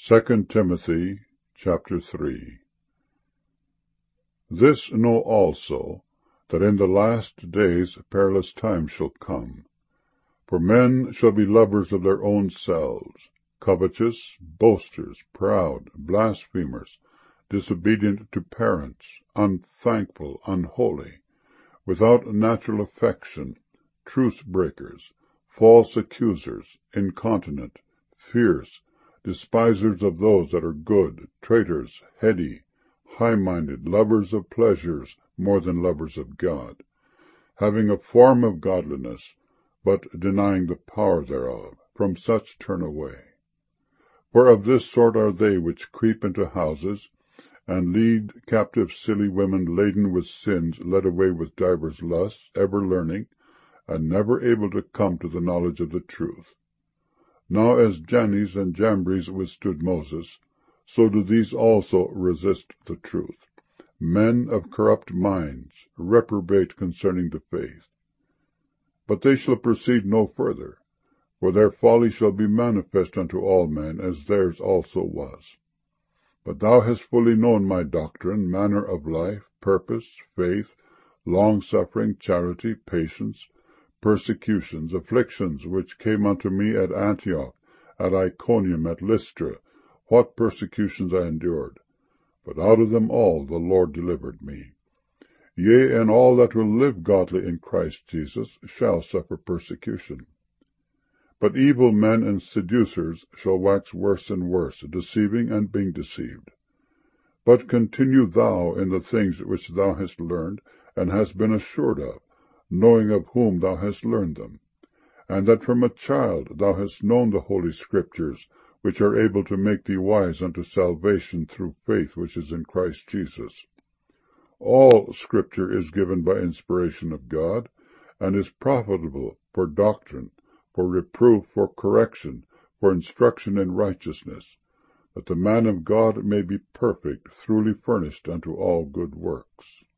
2 Timothy chapter 3. This know also, that in the last days perilous times shall come. For men shall be lovers of their own selves, covetous, boasters, proud, blasphemers, disobedient to parents, unthankful, unholy, without natural affection, truce breakers, false accusers, incontinent, fierce, despisers of those that are good, traitors, heady, high-minded, lovers of pleasures more than lovers of God, having a form of godliness, but denying the power thereof. From such turn away. For of this sort are they which creep into houses, and lead captive silly women laden with sins, led away with divers lusts, ever learning, and never able to come to the knowledge of the truth. Now as Jannes and Jambres withstood Moses, so do these also resist the truth. Men of corrupt minds, reprobate concerning the faith. But they shall proceed no further, for their folly shall be manifest unto all men, as theirs also was. But thou hast fully known my doctrine, manner of life, purpose, faith, long-suffering, charity, patience, persecutions, afflictions, which came unto me at Antioch, at Iconium, at Lystra, what persecutions I endured. But out of them all the Lord delivered me. Yea, and all that will live godly in Christ Jesus shall suffer persecution. But evil men and seducers shall wax worse and worse, deceiving and being deceived. But continue thou in the things which thou hast learned, and hast been assured of, knowing of whom thou hast learned them, and that from a child thou hast known the holy Scriptures, which are able to make thee wise unto salvation through faith which is in Christ Jesus. All Scripture is given by inspiration of God, and is profitable for doctrine, for reproof, for correction, for instruction in righteousness, that the man of God may be perfect, truly furnished unto all good works.